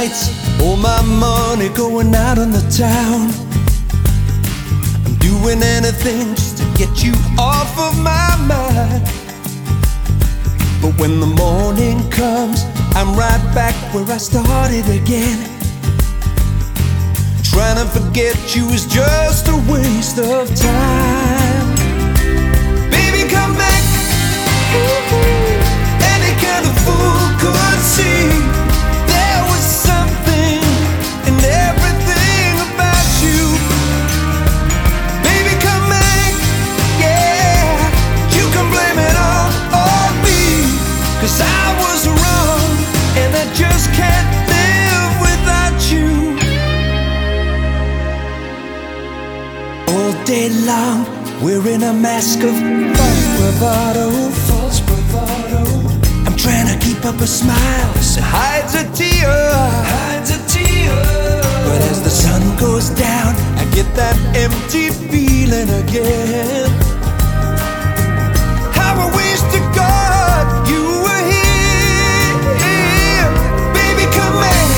nights, all my money going out on the town. I'm doing anything just to get you off of my mind. But when the morning comes, I'm right back where I started again. Trying to forget you is just a waste of time. Baby, come back. Any kind of fool could see there was something in everything about you. Baby, come back. Yeah, you can blame it all on me, 'cause I was wrong and I just can't live without you. All day long, wearing a mask of false bravado. False bravado. I'm trying to keep up a smile that hides a tear. Hides a tear. But as the sun goes down, I get that empty feeling again. How I wish to God you were here. Baby, come back.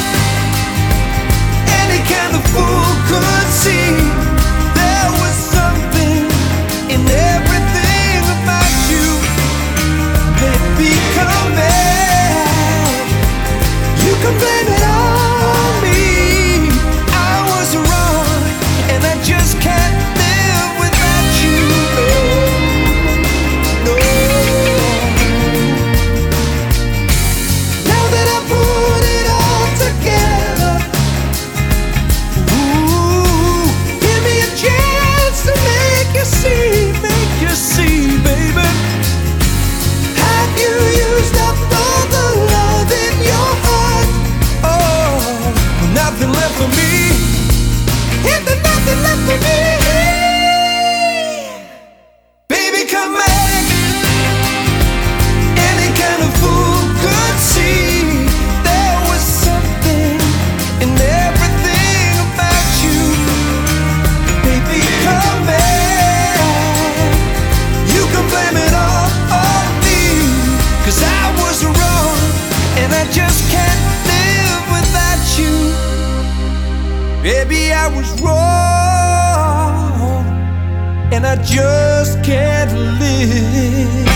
Any kind of fool could see there was something in everything about you. Baby, come back. You can blame it on me. I was wrong and I just can't live without you. No, no. Now that I put it all together, ooh, give me a chance to make you see, baby. Have you used up all the love in your heart? Oh, nothing left for me. Is there nothing left for me? Baby, come back. Any kind of fool could see there was something in everything about you. Baby, come back. You can blame it all on me, 'cause I was wrong and I just can't live without you. Baby, I was wrong and I just can't live.